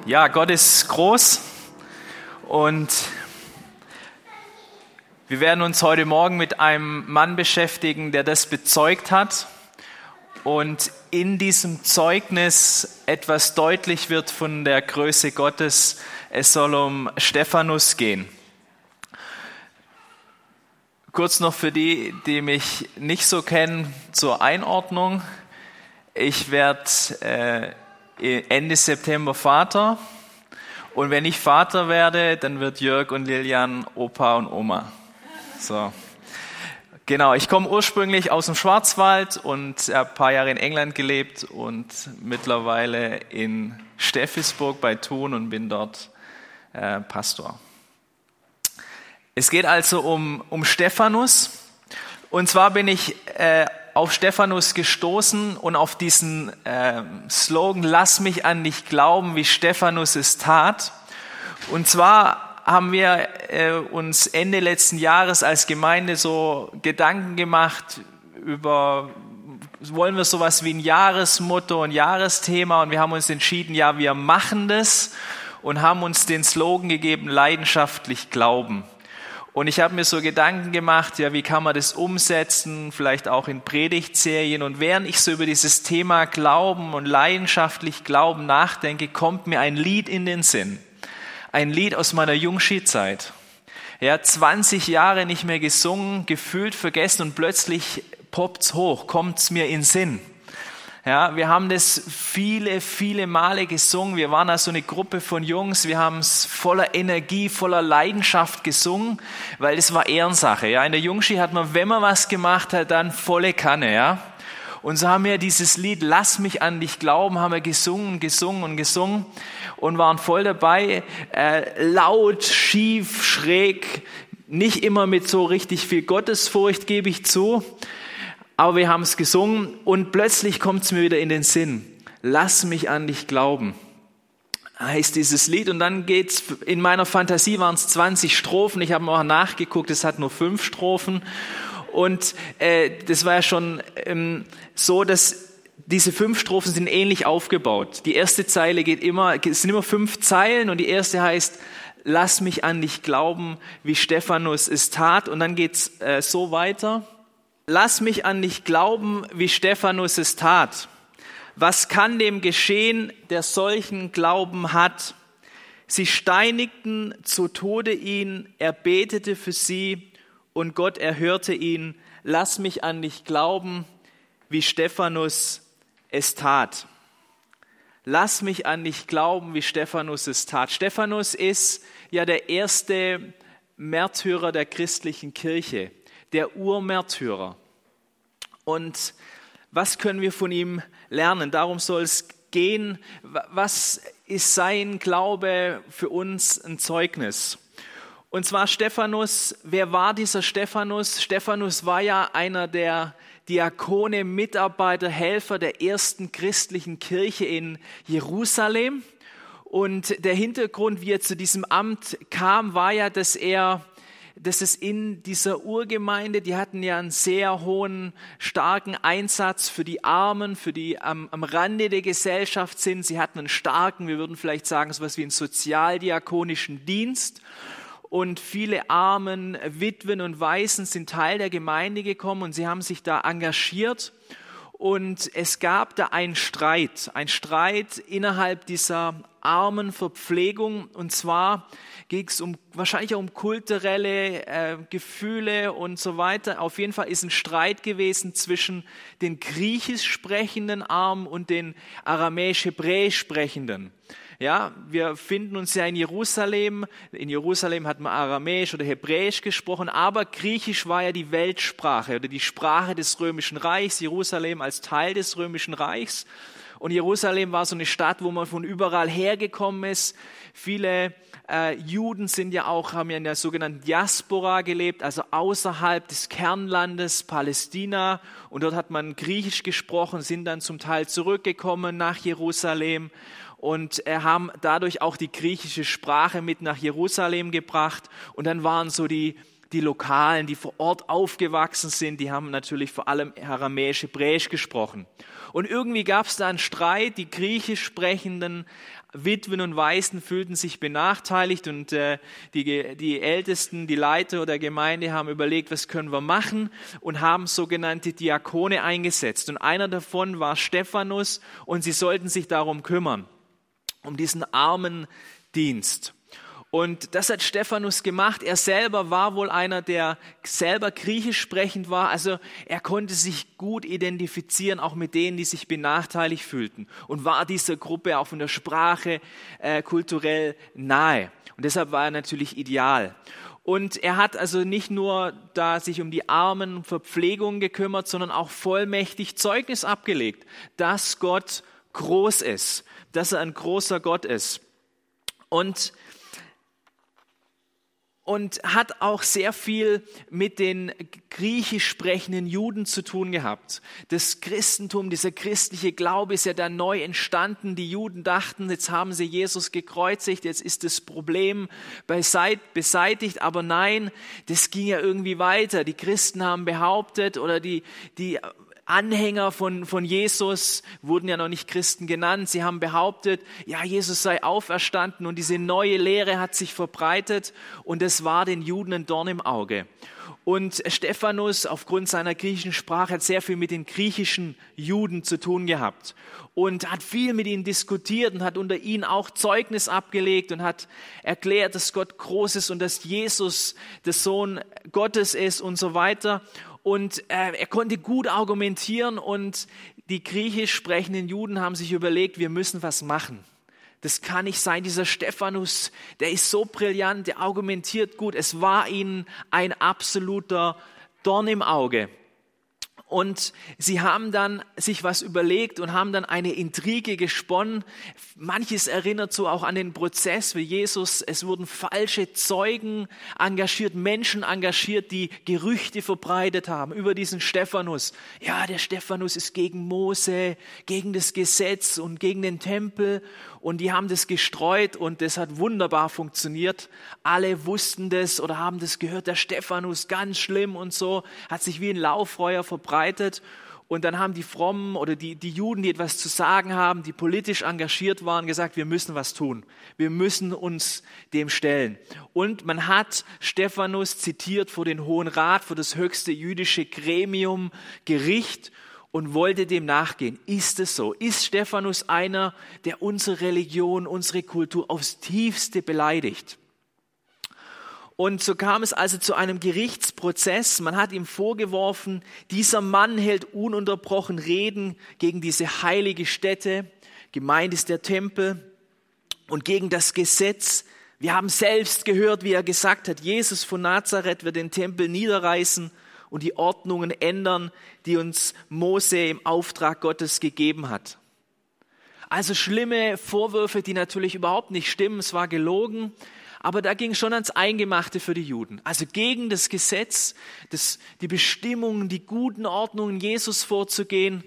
Ja, Gott ist groß und wir werden uns heute Morgen mit einem Mann beschäftigen, der das bezeugt hat und in diesem Zeugnis etwas deutlich wird von der Größe Gottes. Es soll um Stephanus gehen. Kurz noch für die, die mich nicht so kennen, zur Einordnung. Ich werde Ende September Vater und wenn ich Vater werde, dann wird Jörg und Lilian Opa und Oma. So. Genau, ich komme ursprünglich aus dem Schwarzwald und habe ein paar Jahre in England gelebt und mittlerweile in Steffisburg bei Thun und bin dort Pastor. Es geht also um Stephanus und zwar bin ich auf Stephanus gestoßen und auf diesen Slogan, lass mich an dich glauben, wie Stephanus es tat. Und zwar haben wir uns Ende letzten Jahres als Gemeinde so Gedanken gemacht über, wollen wir sowas wie ein Jahresmotto, ein Jahresthema, und wir haben uns entschieden, ja, wir machen das und haben uns den Slogan gegeben, leidenschaftlich glauben. Und ich habe mir so Gedanken gemacht, ja, wie kann man das umsetzen, vielleicht auch in Predigtserien. Und während ich so über dieses Thema Glauben und leidenschaftlich Glauben nachdenke, kommt mir ein Lied in den Sinn. Ein Lied aus meiner Jungski-Zeit. Ja, 20 Jahre nicht mehr gesungen, gefühlt vergessen und plötzlich poppt's hoch, kommt's mir in den Sinn. Ja, wir haben das viele Male gesungen. Wir waren also eine Gruppe von Jungs. Wir haben es voller Energie, voller Leidenschaft gesungen, weil es war Ehrensache. Ja, in der Jungschi hat man, wenn man was gemacht hat, dann volle Kanne. Ja, und so haben wir dieses Lied "Lass mich an dich glauben" haben wir gesungen und waren voll dabei. Laut, schief, schräg, nicht immer mit so richtig viel Gottesfurcht, gebe ich zu. Aber wir haben es gesungen und plötzlich kommt es mir wieder in den Sinn. Lass mich an dich glauben, heißt dieses Lied. Und dann geht's, in meiner Fantasie waren es 20 Strophen. Ich habe mal nachgeguckt, es hat nur 5 Strophen. Und das war ja schon so, dass diese 5 Strophen sind ähnlich aufgebaut. Die erste Zeile es sind immer 5 Zeilen und die erste heißt, lass mich an dich glauben, wie Stephanus es tat. Und dann geht's so weiter. Lass mich an dich glauben, wie Stephanus es tat. Was kann dem geschehen, der solchen Glauben hat? Sie steinigten zu Tode ihn, er betete für sie und Gott erhörte ihn. Lass mich an dich glauben, wie Stephanus es tat. Lass mich an dich glauben, wie Stephanus es tat. Stephanus ist ja der erste Märtyrer der christlichen Kirche. Der Urmärtyrer. Und was können wir von ihm lernen? Darum soll es gehen. Was ist sein Glaube für uns ein Zeugnis? Und zwar Stephanus. Wer war dieser Stephanus? Stephanus war ja einer der Diakone, Mitarbeiter, Helfer der ersten christlichen Kirche in Jerusalem. Und der Hintergrund, wie er zu diesem Amt kam, war ja, dass es in dieser Urgemeinde, die hatten ja einen sehr hohen, starken Einsatz für die Armen, für die am Rande der Gesellschaft sind. Sie hatten einen starken, wir würden vielleicht sagen, so etwas wie einen sozialdiakonischen Dienst. Und viele Armen, Witwen und Waisen sind Teil der Gemeinde gekommen und sie haben sich da engagiert. Und es gab da einen Streit innerhalb dieser Armenverpflegung. Und zwar ging es wahrscheinlich auch um kulturelle Gefühle und so weiter. Auf jeden Fall ist ein Streit gewesen zwischen den griechisch sprechenden Armen und den aramäisch-hebräisch sprechenden. Ja, wir finden uns ja in Jerusalem. In Jerusalem hat man Aramäisch oder Hebräisch gesprochen, aber Griechisch war ja die Weltsprache oder die Sprache des Römischen Reichs. Jerusalem als Teil des Römischen Reichs. Und Jerusalem war so eine Stadt, wo man von überall hergekommen ist. Viele Juden haben ja in der sogenannten Diaspora gelebt, also außerhalb des Kernlandes Palästina. Und dort hat man Griechisch gesprochen, sind dann zum Teil zurückgekommen nach Jerusalem und haben dadurch auch die griechische Sprache mit nach Jerusalem gebracht. Und dann waren so die Lokalen, die vor Ort aufgewachsen sind, die haben natürlich vor allem Aramäisch, Hebräisch gesprochen. Und irgendwie gab es da einen Streit, die griechisch sprechenden Witwen und Waisen fühlten sich benachteiligt und die Ältesten, die Leiter der Gemeinde haben überlegt, was können wir machen, und haben sogenannte Diakone eingesetzt. Und einer davon war Stephanus, und sie sollten sich darum kümmern, um diesen Armendienst. Und das hat Stephanus gemacht. Er selber war wohl einer, der selber griechisch sprechend war. Also er konnte sich gut identifizieren, auch mit denen, die sich benachteiligt fühlten. Und war dieser Gruppe auch von der Sprache kulturell nahe. Und deshalb war er natürlich ideal. Und er hat also nicht nur da sich um die Armen und Verpflegung gekümmert, sondern auch vollmächtig Zeugnis abgelegt, dass Gott groß ist, dass er ein großer Gott ist. Und hat auch sehr viel mit den griechisch sprechenden Juden zu tun gehabt. Das Christentum, dieser christliche Glaube ist ja da neu entstanden. Die Juden dachten, jetzt haben sie Jesus gekreuzigt, jetzt ist das Problem beseitigt. Aber nein, das ging ja irgendwie weiter. Die Christen haben behauptet, oder die Anhänger von Jesus wurden ja noch nicht Christen genannt. Sie haben behauptet, ja, Jesus sei auferstanden, und diese neue Lehre hat sich verbreitet, und es war den Juden ein Dorn im Auge. Und Stephanus, aufgrund seiner griechischen Sprache, hat sehr viel mit den griechischen Juden zu tun gehabt und hat viel mit ihnen diskutiert und hat unter ihnen auch Zeugnis abgelegt und hat erklärt, dass Gott groß ist und dass Jesus der Sohn Gottes ist und so weiter. Und er konnte gut argumentieren, und die griechisch sprechenden Juden haben sich überlegt, wir müssen was machen. Das kann nicht sein, dieser Stephanus, der ist so brillant, der argumentiert gut. Es war ihnen ein absoluter Dorn im Auge. Und sie haben dann sich was überlegt und haben dann eine Intrige gesponnen. Manches erinnert so auch an den Prozess wie Jesus. Es wurden falsche Zeugen engagiert, Menschen engagiert, die Gerüchte verbreitet haben über diesen Stephanus. Ja, der Stephanus ist gegen Mose, gegen das Gesetz und gegen den Tempel. Und die haben das gestreut, und das hat wunderbar funktioniert. Alle wussten das oder haben das gehört, der Stephanus, ganz schlimm und so, hat sich wie ein Lauffeuer verbreitet. Und dann haben die Frommen oder die Juden, die etwas zu sagen haben, die politisch engagiert waren, gesagt, wir müssen was tun. Wir müssen uns dem stellen. Und man hat Stephanus zitiert vor den Hohen Rat, vor das höchste jüdische Gremium, Gericht, und wollte dem nachgehen. Ist es so? Ist Stephanus einer, der unsere Religion, unsere Kultur aufs Tiefste beleidigt? Und so kam es also zu einem Gerichtsprozess. Man hat ihm vorgeworfen, dieser Mann hält ununterbrochen Reden gegen diese heilige Stätte, gemeint ist der Tempel, und gegen das Gesetz. Wir haben selbst gehört, wie er gesagt hat, Jesus von Nazareth wird den Tempel niederreißen und die Ordnungen ändern, die uns Mose im Auftrag Gottes gegeben hat. Also schlimme Vorwürfe, die natürlich überhaupt nicht stimmen. Es war gelogen, aber da ging schon ans Eingemachte für die Juden. Also gegen das Gesetz, die Bestimmungen, die guten Ordnungen Gottes vorzugehen,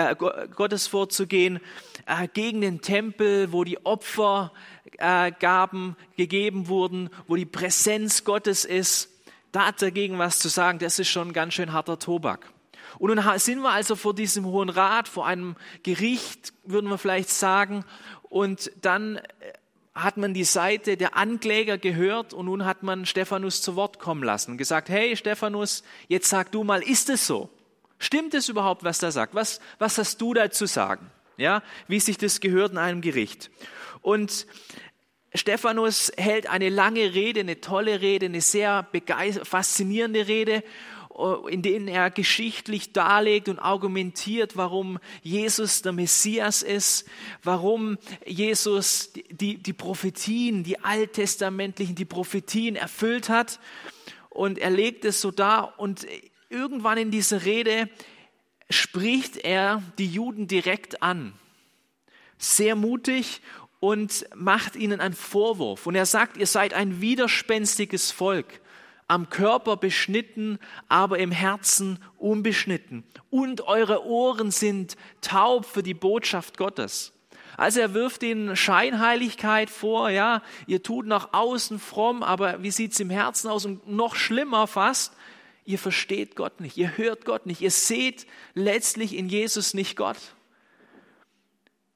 gegen den Tempel, wo die Opfergaben gegeben wurden, wo die Präsenz Gottes ist. Da hat dagegen was zu sagen, das ist schon ganz schön harter Tobak. Und nun sind wir also vor diesem Hohen Rat, vor einem Gericht, würden wir vielleicht sagen, und dann hat man die Seite der Ankläger gehört, und nun hat man Stephanus zu Wort kommen lassen und gesagt, hey Stephanus, jetzt sag du mal, ist es so? Stimmt es überhaupt, was der sagt? Was hast du da zu sagen? Ja, wie sich das gehört in einem Gericht. Und Stephanus hält eine lange Rede, eine tolle Rede, eine sehr faszinierende Rede, in denen er geschichtlich darlegt und argumentiert, warum Jesus der Messias ist, warum Jesus die Prophetien, die alttestamentlichen, die Prophetien erfüllt hat. Und er legt es so dar, und irgendwann in dieser Rede spricht er die Juden direkt an. Sehr mutig, und macht ihnen einen Vorwurf. Und er sagt, ihr seid ein widerspenstiges Volk, am Körper beschnitten, aber im Herzen unbeschnitten. Und eure Ohren sind taub für die Botschaft Gottes. Also er wirft ihnen Scheinheiligkeit vor, ja, ihr tut nach außen fromm, aber wie sieht's im Herzen aus? Und noch schlimmer fast, ihr versteht Gott nicht, ihr hört Gott nicht, ihr seht letztlich in Jesus nicht Gott.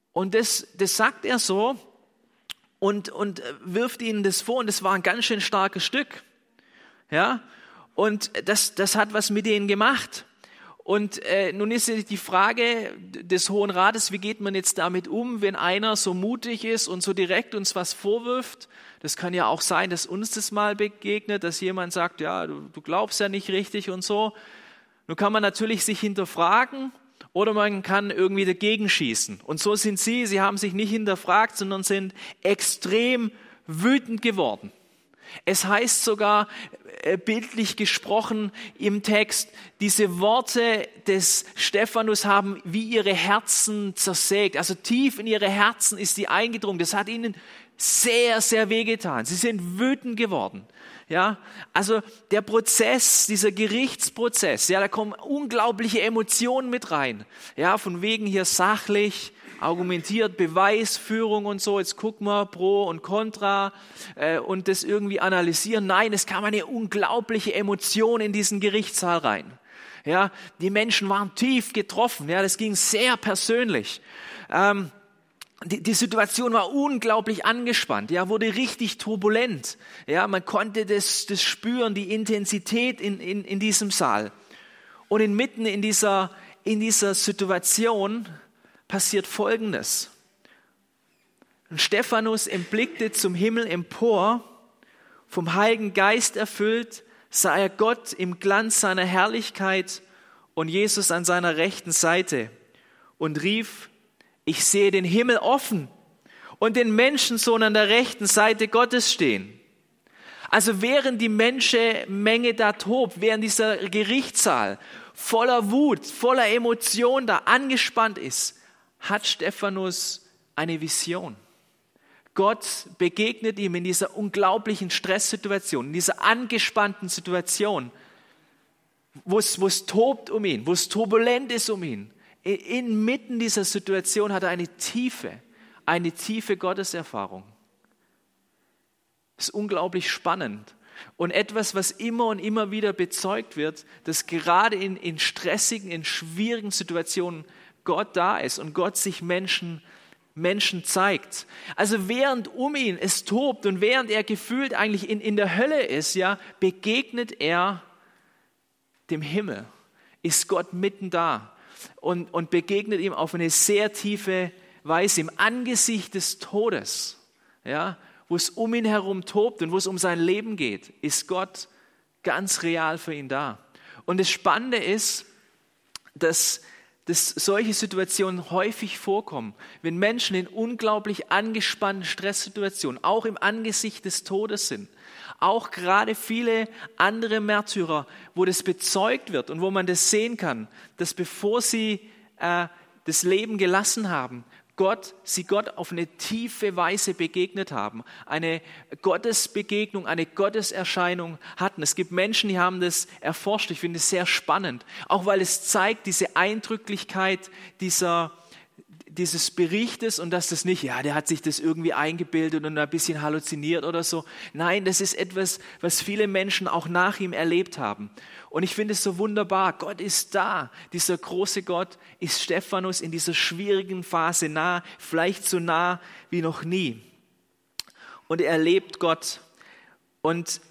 Und das sagt er so und wirft ihnen das vor. Und das war ein ganz schön starkes Stück. Ja? Und das hat was mit denen gemacht. Und nun ist die Frage des Hohen Rates, wie geht man jetzt damit um, wenn einer so mutig ist und so direkt uns was vorwirft? Das kann ja auch sein, dass uns das mal begegnet, dass jemand sagt, ja, du glaubst ja nicht richtig und so. Nun kann man natürlich sich hinterfragen oder man kann irgendwie dagegen schießen. Und so sind sie haben sich nicht hinterfragt, sondern sind extrem wütend geworden. Es heißt sogar, bildlich gesprochen im Text, diese Worte des Stephanus haben wie ihre Herzen zersägt. Also tief in ihre Herzen ist sie eingedrungen. Das hat ihnen sehr, sehr wehgetan. Sie sind wütend geworden. Ja, also der Prozess, dieser Gerichtsprozess, ja, da kommen unglaubliche Emotionen mit rein. Ja, von wegen hier sachlich, argumentiert, Beweisführung und so, jetzt gucken wir Pro und Contra und das irgendwie analysieren. Nein, es kam eine unglaubliche Emotion in diesen Gerichtssaal rein. Ja, die Menschen waren tief getroffen, ja, das ging sehr persönlich. Die Situation war unglaublich angespannt, ja, wurde richtig turbulent. Ja, man konnte das spüren, die Intensität in diesem Saal. Und inmitten in dieser Situation passiert Folgendes. Und Stephanus blickte zum Himmel empor, vom Heiligen Geist erfüllt, sah er Gott im Glanz seiner Herrlichkeit und Jesus an seiner rechten Seite und rief: Ich sehe den Himmel offen und den Menschensohn an der rechten Seite Gottes stehen. Also während die Menschenmenge da tobt, während dieser Gerichtssaal voller Wut, voller Emotion da angespannt ist, hat Stephanus eine Vision. Gott begegnet ihm in dieser unglaublichen Stresssituation, in dieser angespannten Situation, wo es tobt um ihn, wo es turbulent ist um ihn. Inmitten dieser Situation hat er eine tiefe Gotteserfahrung. Das ist unglaublich spannend. Und etwas, was immer und immer wieder bezeugt wird, dass gerade in stressigen, in schwierigen Situationen Gott da ist und Gott sich Menschen zeigt. Also während um ihn es tobt und während er gefühlt eigentlich in der Hölle ist, ja, begegnet er dem Himmel, ist Gott mitten da und begegnet ihm auf eine sehr tiefe Weise im Angesicht des Todes, ja, wo es um ihn herum tobt und wo es um sein Leben geht, ist Gott ganz real für ihn da. Und das Spannende ist, dass solche Situationen häufig vorkommen, wenn Menschen in unglaublich angespannten Stresssituationen, auch im Angesicht des Todes sind. Auch gerade viele andere Märtyrer, wo das bezeugt wird und wo man das sehen kann, dass bevor sie das Leben gelassen haben, sie Gott auf eine tiefe Weise begegnet haben, eine Gottesbegegnung, eine Gotteserscheinung hatten. Es gibt Menschen, die haben das erforscht. Ich finde es sehr spannend, auch weil es zeigt diese Eindrücklichkeit dieses Berichtes und dass das nicht, ja, der hat sich das irgendwie eingebildet und ein bisschen halluziniert oder so. Nein, das ist etwas, was viele Menschen auch nach ihm erlebt haben. Und ich finde es so wunderbar. Gott ist da. Dieser große Gott ist Stephanus in dieser schwierigen Phase nah, vielleicht so nah wie noch nie. Und er erlebt Gott. Und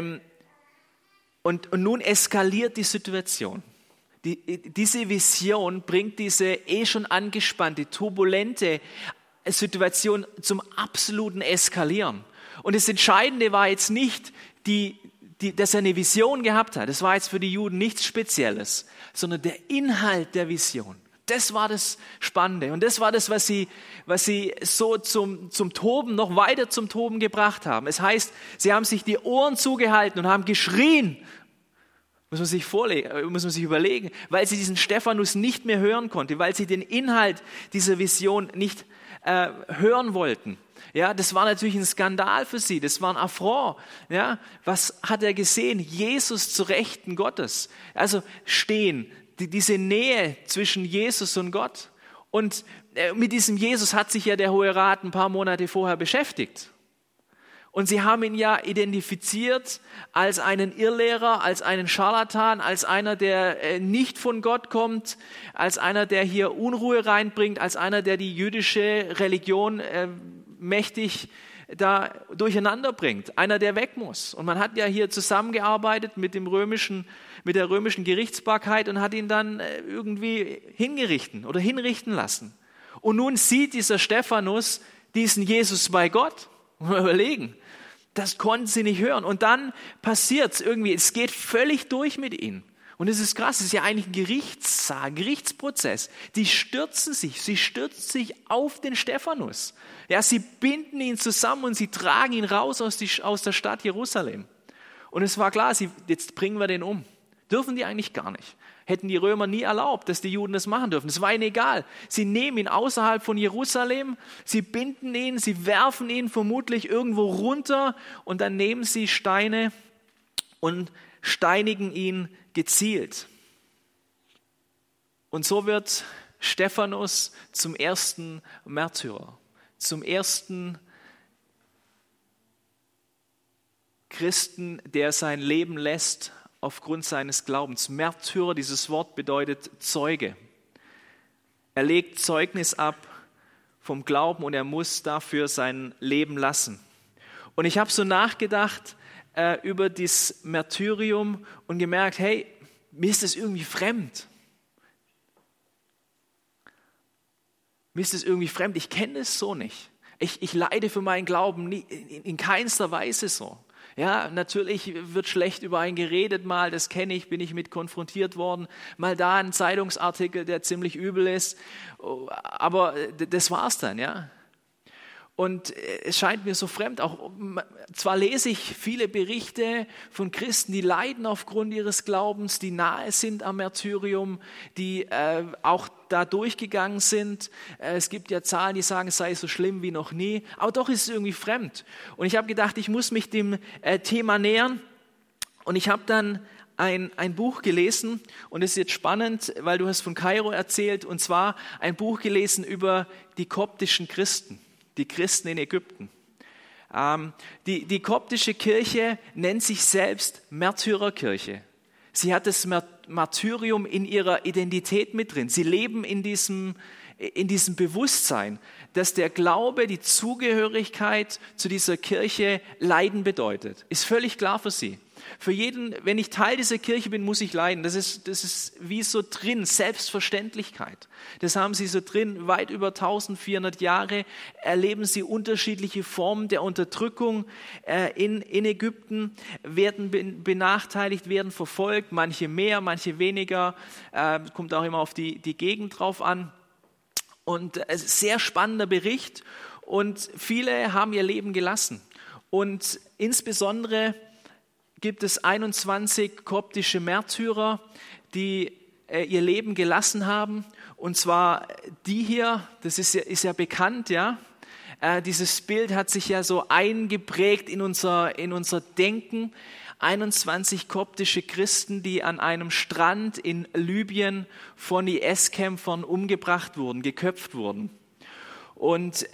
nun eskaliert die Situation. Diese Vision bringt diese schon angespannte, turbulente Situation zum absoluten Eskalieren. Und das Entscheidende war jetzt nicht, dass er eine Vision gehabt hat. Das war jetzt für die Juden nichts Spezielles, sondern der Inhalt der Vision. Das war das Spannende. Und das war das, was sie so zum Toben, noch weiter zum Toben gebracht haben. Es heißt, sie haben sich die Ohren zugehalten und haben geschrien. Muss man sich überlegen, weil sie diesen Stephanus nicht mehr hören konnte, weil sie den Inhalt dieser Vision nicht hören wollten. Ja, das war natürlich ein Skandal für sie, das war ein Affront. Ja, was hat er gesehen? Jesus zu Rechten Gottes. Also stehen, diese Nähe zwischen Jesus und Gott. Und mit diesem Jesus hat sich ja der Hohe Rat ein paar Monate vorher beschäftigt. Und sie haben ihn ja identifiziert als einen Irrlehrer, als einen Scharlatan, als einer, der nicht von Gott kommt, als einer, der hier Unruhe reinbringt, als einer, der die jüdische Religion mächtig da durcheinander bringt, einer, der weg muss. Und man hat ja hier zusammengearbeitet mit der römischen Gerichtsbarkeit und hat ihn dann irgendwie hinrichten lassen. Und nun sieht dieser Stephanus diesen Jesus bei Gott. Mal überlegen, das konnten sie nicht hören. Und dann passiert es irgendwie, es geht völlig durch mit ihnen. Und es ist krass, es ist ja eigentlich ein Gerichtsprozess. Sie stürzen sich auf den Stephanus. Ja, sie binden ihn zusammen und sie tragen ihn raus aus der Stadt Jerusalem. Und es war klar, jetzt bringen wir den um. Dürfen die eigentlich gar nicht. Hätten die Römer nie erlaubt, dass die Juden das machen dürfen. Es war ihnen egal. Sie nehmen ihn außerhalb von Jerusalem, sie binden ihn, sie werfen ihn vermutlich irgendwo runter und dann nehmen sie Steine und steinigen ihn gezielt. Und so wird Stephanus zum ersten Märtyrer, zum ersten Christen, der sein Leben lässt aufgrund seines Glaubens. Märtyrer, dieses Wort bedeutet Zeuge. Er legt Zeugnis ab vom Glauben und er muss dafür sein Leben lassen. Und ich habe so nachgedacht über das Märtyrium und gemerkt, hey, mir ist das irgendwie fremd. Mir ist das irgendwie fremd. Ich kenne es so nicht. Ich leide für meinen Glauben in keinster Weise so. Ja, natürlich wird schlecht über einen geredet mal, das kenne ich, bin ich mit konfrontiert worden. Mal da ein Zeitungsartikel, der ziemlich übel ist, aber das war's dann, ja. Und es scheint mir so fremd, auch zwar lese ich viele Berichte von Christen, die leiden aufgrund ihres Glaubens, die nahe sind am Martyrium, die auch da durchgegangen sind. Es gibt ja Zahlen, die sagen, es sei so schlimm wie noch nie, aber doch ist es irgendwie fremd. Und ich habe gedacht, ich muss mich dem Thema nähern und ich habe dann ein Buch gelesen und es ist jetzt spannend, weil du hast von Kairo erzählt und zwar ein Buch gelesen über die koptischen Christen. Die Christen in Ägypten. Die koptische Kirche nennt sich selbst Märtyrerkirche. Sie hat das Martyrium in ihrer Identität mit drin. Sie leben in diesem Bewusstsein, dass der Glaube, die Zugehörigkeit zu dieser Kirche Leiden bedeutet. Ist völlig klar für sie. Für jeden, wenn ich Teil dieser Kirche bin, muss ich leiden. Das ist wie so drin, Selbstverständlichkeit. Das haben sie so drin, weit über 1400 Jahre erleben sie unterschiedliche Formen der Unterdrückung in Ägypten, werden benachteiligt, werden verfolgt, manche mehr, manche weniger, kommt auch immer auf die Gegend drauf an. Und es ist ein sehr spannender Bericht und viele haben ihr Leben gelassen. Und insbesondere gibt es 21 koptische Märtyrer, die ihr Leben gelassen haben. Und zwar die hier, das ist ja bekannt, ja. Dieses Bild hat sich ja so eingeprägt in unser Denken. 21 koptische Christen, die an einem Strand in Libyen von IS-Kämpfern umgebracht wurden, geköpft wurden. Und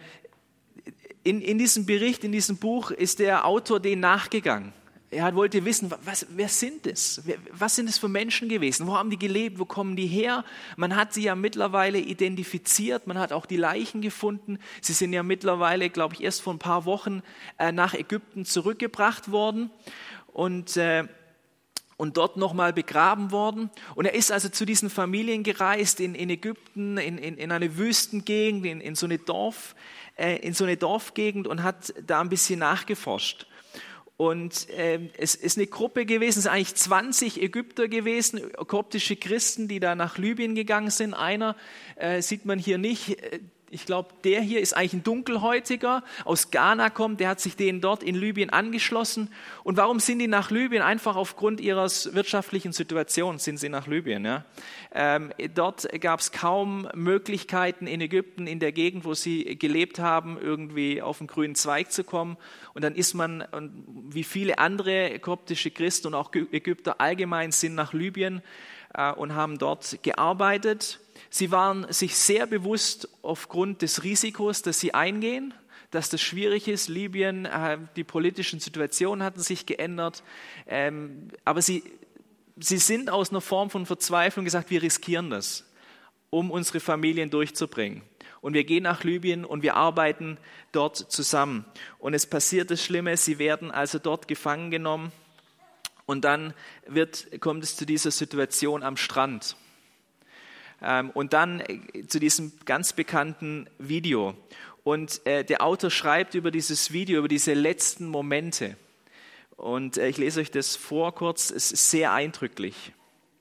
in diesem Bericht, in diesem Buch ist der Autor denen nachgegangen. Er wollte wissen, wer sind es? Was sind es für Menschen gewesen? Wo haben die gelebt? Wo kommen die her? Man hat sie ja mittlerweile identifiziert. Man hat auch die Leichen gefunden. Sie sind ja mittlerweile, glaube ich, erst vor ein paar Wochen nach Ägypten zurückgebracht worden und dort nochmal begraben worden. Und er ist also zu diesen Familien gereist in Ägypten, in eine Wüstengegend, in so eine Dorfgegend und hat da ein bisschen nachgeforscht. Und es ist eine Gruppe gewesen, es sind eigentlich 20 Ägypter gewesen, koptische Christen, die da nach Libyen gegangen sind. Einer sieht man hier nicht. Ich glaube, der hier ist eigentlich ein Dunkelhäutiger, aus Ghana kommt, der hat sich denen dort in Libyen angeschlossen. Und warum sind die nach Libyen? Einfach aufgrund ihrer wirtschaftlichen Situation sind sie nach Libyen. Ja. Dort gab es kaum Möglichkeiten in Ägypten, in der Gegend, wo sie gelebt haben, irgendwie auf den grünen Zweig zu kommen. Und dann ist man, wie viele andere koptische Christen und auch Ägypter allgemein, sind nach Libyen und haben dort gearbeitet. Sie waren sich sehr bewusst aufgrund des Risikos, das sie eingehen, dass das schwierig ist. Libyen, die politischen Situationen hatten sich geändert. Aber sie sind aus einer Form von Verzweiflung gesagt, wir riskieren das, um unsere Familien durchzubringen. Und wir gehen nach Libyen und wir arbeiten dort zusammen. Und es passiert das Schlimme, sie werden also dort gefangen genommen. Und dann kommt es zu dieser Situation am Strand. Und dann zu diesem ganz bekannten Video. Und der Autor schreibt über dieses Video, über diese letzten Momente. Und ich lese euch das vor kurz, es ist sehr eindrücklich.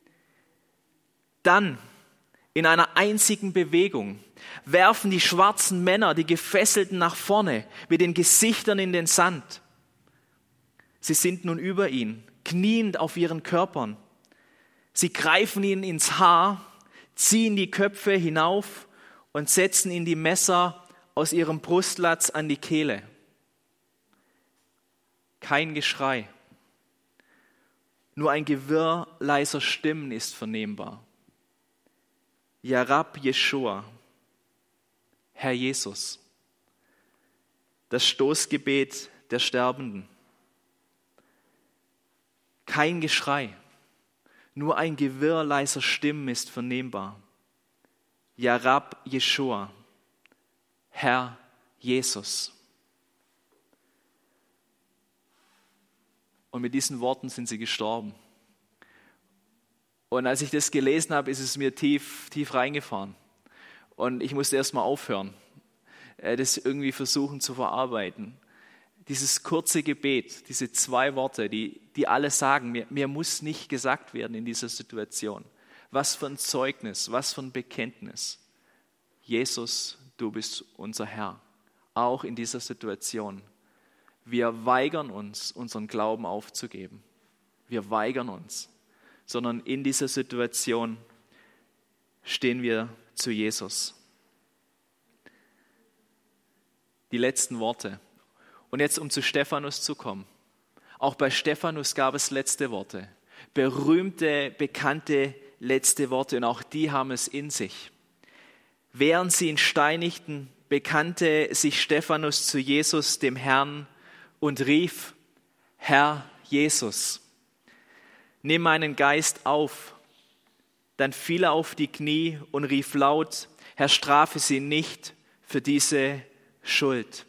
Dann, in einer einzigen Bewegung, werfen die schwarzen Männer die Gefesselten nach vorne, mit den Gesichtern in den Sand. Sie sind nun über ihn, kniend auf ihren Körpern. Sie greifen ihn ins Haar, ziehen die Köpfe hinauf und setzen ihnen die Messer aus ihrem Brustlatz an die Kehle. Kein Geschrei, nur ein Gewirr leiser Stimmen ist vernehmbar. Ja Rab Jeschua, Herr Jesus, das Stoßgebet der Sterbenden. Kein Geschrei, nur ein Gewirr leiser Stimmen ist vernehmbar. Ja Rab Jeschua, Herr Jesus. Und mit diesen Worten sind sie gestorben. Und als ich das gelesen habe, ist es mir tief reingefahren. Und ich musste erst mal aufhören, das irgendwie versuchen zu verarbeiten. Dieses kurze Gebet, diese 2 Worte, die alles sagen, mir muss nicht gesagt werden in dieser Situation. Was für ein Zeugnis, was für ein Bekenntnis. Jesus, du bist unser Herr, auch in dieser Situation. Wir weigern uns, unseren Glauben aufzugeben. Wir weigern uns, sondern in dieser Situation stehen wir zu Jesus. Die letzten Worte. Und jetzt, um zu Stephanus zu kommen. Auch bei Stephanus gab es letzte Worte. Berühmte, bekannte letzte Worte. Und auch die haben es in sich. Während sie ihn steinigten, bekannte sich Stephanus zu Jesus, dem Herrn, und rief, Herr Jesus, nimm meinen Geist auf. Dann fiel er auf die Knie und rief laut, Herr, strafe sie nicht für diese Schuld.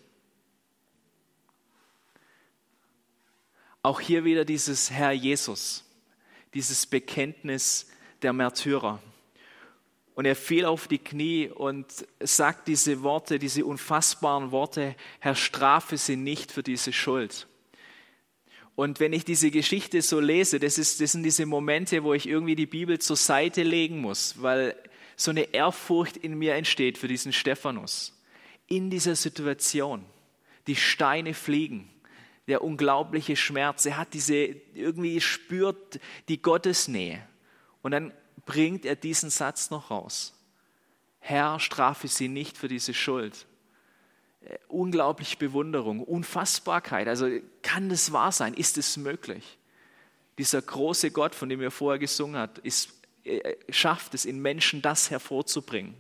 Auch hier wieder dieses Herr Jesus, dieses Bekenntnis der Märtyrer. Und er fiel auf die Knie und sagt diese Worte, diese unfassbaren Worte, Herr, strafe sie nicht für diese Schuld. Und wenn ich diese Geschichte so lese, das sind diese Momente, wo ich irgendwie die Bibel zur Seite legen muss, weil so eine Ehrfurcht in mir entsteht für diesen Stephanus. In dieser Situation, die Steine fliegen, der unglaubliche Schmerz, irgendwie spürt die Gottesnähe. Und dann bringt er diesen Satz noch raus. Herr, strafe sie nicht für diese Schuld. Unglaubliche Bewunderung, Unfassbarkeit. Also kann das wahr sein? Ist es möglich? Dieser große Gott, von dem wir vorher gesungen haben, schafft es in Menschen, das hervorzubringen.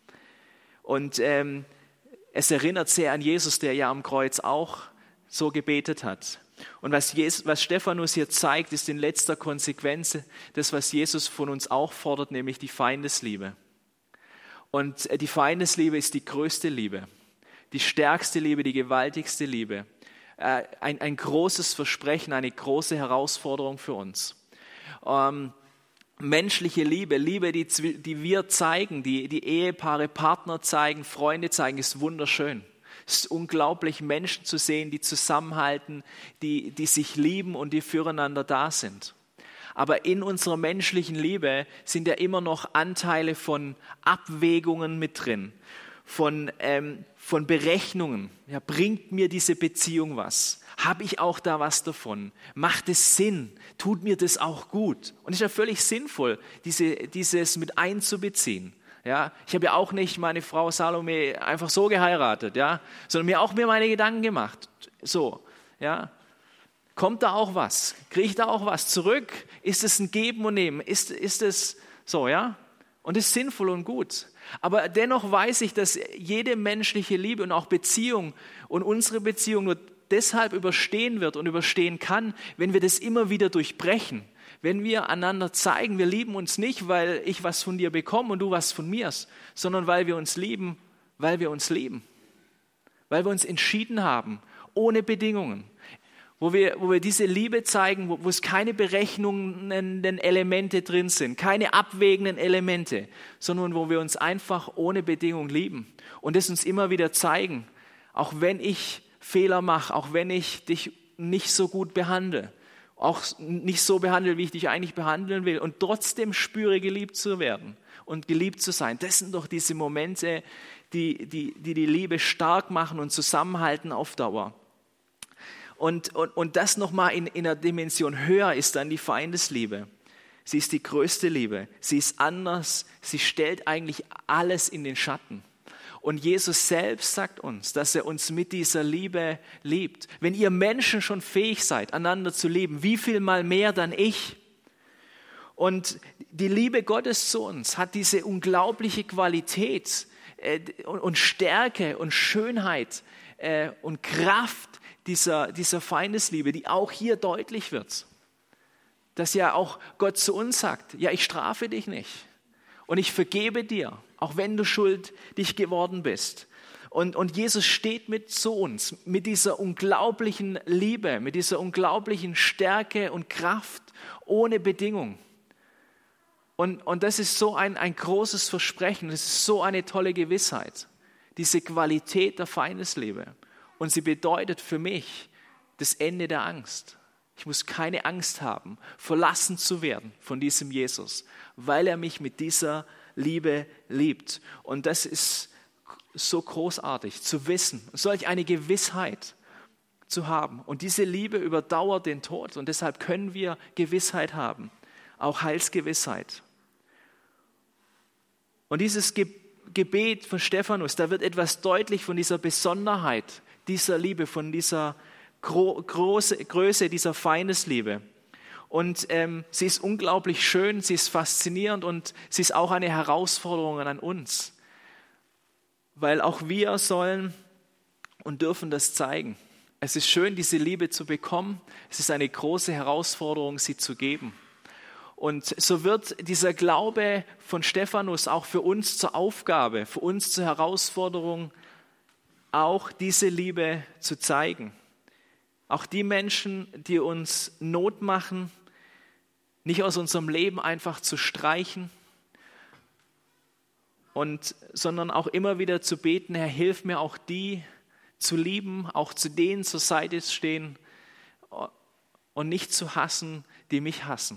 Und es erinnert sehr an Jesus, der ja am Kreuz auch so gebetet hat. Und was Stephanus hier zeigt, ist in letzter Konsequenz das, was Jesus von uns auch fordert, nämlich die Feindesliebe. Und die Feindesliebe ist die größte Liebe, die stärkste Liebe, die gewaltigste Liebe. Ein großes Versprechen, eine große Herausforderung für uns. Menschliche Liebe, die wir zeigen, die Ehepaare, Partner zeigen, Freunde zeigen, ist wunderschön. Es ist unglaublich, Menschen zu sehen, die zusammenhalten, die sich lieben und die füreinander da sind. Aber in unserer menschlichen Liebe sind ja immer noch Anteile von Abwägungen mit drin, von Berechnungen. Ja, bringt mir diese Beziehung was? Habe ich auch da was davon? Macht es Sinn? Tut mir das auch gut? Und es ist ja völlig sinnvoll, dieses mit einzubeziehen. Ja, ich habe ja auch nicht meine Frau Salome einfach so geheiratet, ja, sondern mir meine Gedanken gemacht. So, ja. Kommt da auch was? Kriege ich da auch was zurück? Ist es ein Geben und Nehmen? Ist es so, ja? Und ist sinnvoll und gut. Aber dennoch weiß ich, dass jede menschliche Liebe und auch Beziehung und unsere Beziehung nur deshalb überstehen wird und überstehen kann, wenn wir das immer wieder durchbrechen. Wenn wir einander zeigen, wir lieben uns nicht, weil ich was von dir bekomme und du was von mir, sondern weil wir uns lieben, weil wir uns lieben. Weil wir uns entschieden haben, ohne Bedingungen. Wo wir diese Liebe zeigen, wo es keine berechnenden Elemente drin sind, keine abwägenden Elemente, sondern wo wir uns einfach ohne Bedingung lieben und es uns immer wieder zeigen, auch wenn ich Fehler mache, auch wenn ich dich nicht so gut behandle, auch nicht so behandle, wie ich dich eigentlich behandeln will und trotzdem spüre, geliebt zu werden und geliebt zu sein. Das sind doch diese Momente, die Liebe stark machen und zusammenhalten auf Dauer. Und das nochmal in einer Dimension höher ist dann die Feindesliebe. Sie ist die größte Liebe. Sie ist anders. Sie stellt eigentlich alles in den Schatten. Und Jesus selbst sagt uns, dass er uns mit dieser Liebe liebt. Wenn ihr Menschen schon fähig seid, einander zu lieben, wie viel mal mehr dann ich? Und die Liebe Gottes zu uns hat diese unglaubliche Qualität und Stärke und Schönheit und Kraft, dieser Feindesliebe, die auch hier deutlich wird. Dass ja auch Gott zu uns sagt, ja, ich strafe dich nicht und ich vergebe dir, auch wenn du schuldig geworden bist. Und Jesus steht mit zu uns, mit dieser unglaublichen Liebe, mit dieser unglaublichen Stärke und Kraft, ohne Bedingung. Und das ist so ein großes Versprechen, das ist so eine tolle Gewissheit, diese Qualität der Feindesliebe. Und sie bedeutet für mich das Ende der Angst. Ich muss keine Angst haben, verlassen zu werden von diesem Jesus, weil er mich mit dieser Liebe liebt. Und das ist so großartig zu wissen, solch eine Gewissheit zu haben. Und diese Liebe überdauert den Tod und deshalb können wir Gewissheit haben, auch Heilsgewissheit. Und dieses Gebet von Stephanus, da wird etwas deutlich von dieser Besonderheit dieser Liebe, von dieser Größe dieser Feindesliebe. Und sie ist unglaublich schön, sie ist faszinierend und sie ist auch eine Herausforderung an uns. Weil auch wir sollen und dürfen das zeigen. Es ist schön, diese Liebe zu bekommen. Es ist eine große Herausforderung, sie zu geben. Und so wird dieser Glaube von Stephanus auch für uns zur Aufgabe, für uns zur Herausforderung, auch diese Liebe zu zeigen. Auch die Menschen, die uns Not machen, nicht aus unserem Leben einfach zu streichen, sondern auch immer wieder zu beten, Herr, hilf mir auch die zu lieben, auch zu denen zur Seite zu stehen und nicht zu hassen, die mich hassen.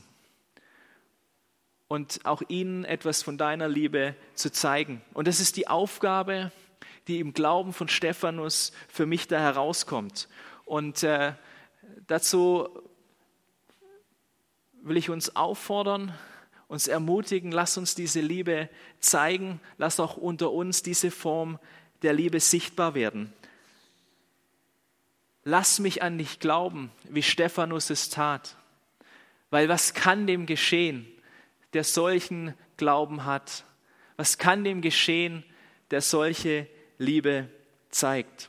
Und auch ihnen etwas von deiner Liebe zu zeigen. Und das ist die Aufgabe, die im Glauben von Stephanus für mich da herauskommt. Und dazu will ich uns auffordern, uns ermutigen, lass uns diese Liebe zeigen, lass auch unter uns diese Form der Liebe sichtbar werden. Lass mich an dich glauben, wie Stephanus es tat. Weil was kann dem geschehen, der solchen Glauben hat? Was kann dem geschehen, der solche Liebe zeigt?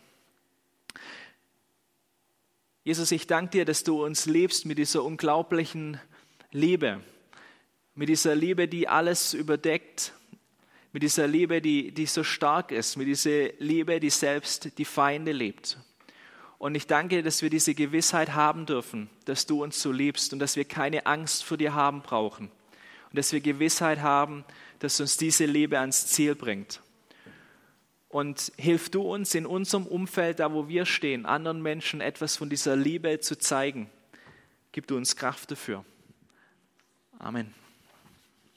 Jesus, ich danke dir, dass du uns liebst mit dieser unglaublichen Liebe. Mit dieser Liebe, die alles überdeckt. Mit dieser Liebe, die so stark ist. Mit dieser Liebe, die selbst die Feinde liebt. Und ich danke dir, dass wir diese Gewissheit haben dürfen, dass du uns so liebst und dass wir keine Angst vor dir haben brauchen. Und dass wir Gewissheit haben, dass uns diese Liebe ans Ziel bringt. Und hilf du uns in unserem Umfeld, da wo wir stehen, anderen Menschen etwas von dieser Liebe zu zeigen. Gib du uns Kraft dafür. Amen.